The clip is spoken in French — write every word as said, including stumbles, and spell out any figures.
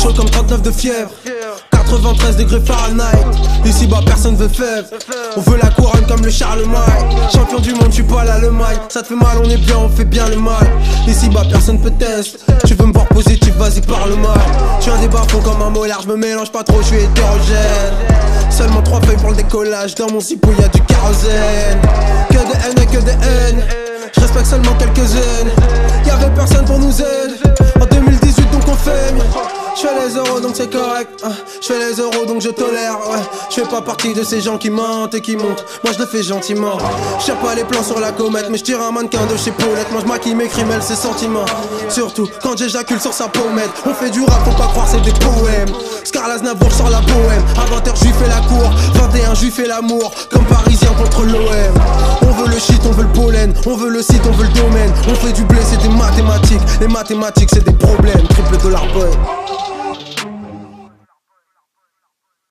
chaud comme trente-neuf de fièvre, quatre-vingt-treize degrés Fahrenheit. Ici bas personne veut fèvre. On veut la couronne comme le Charlemagne. Champion du monde, je suis pas l'Allemagne. Ça te fait mal, on est bien, on fait bien le mal. Ici bas personne peut tester. Tu veux me voir positif, vas-y parle mal. J'suis un débat fond comme un molaire, je me mélange pas trop, je suis hétérogène. Seulement trois feuilles pour le décollage, dans mon cipou y'a du kérosène. Que de haine et que de haine, je respecte seulement quelques-unes. Y'avait personne pour nous aider. En deux mille dix-huit donc on fait mieux. J'fais les euros donc c'est correct, hein. J'fais les euros donc je tolère, ouais. J'fais pas partie de ces gens qui mentent et qui montent. Moi je le fais gentiment. J'tire pas les plans sur la comète, mais j'tire un mannequin de chez Paulette. Moi j'maquille mes crimes, ses sentiments. Surtout quand j'éjacule sur sa pommette. On fait du rap, faut pas croire c'est des poèmes. Scarlaz Navour sort la bohème. À vingt heures j'lui fais la cour, vingt et un j'lui fais l'amour. Comme parisien contre l'O M. On veut le shit, on veut le pollen. On veut le site, on veut le domaine. On fait du blé, c'est des mathématiques. Les mathématiques c'est des problèmes. Triple dollar boy.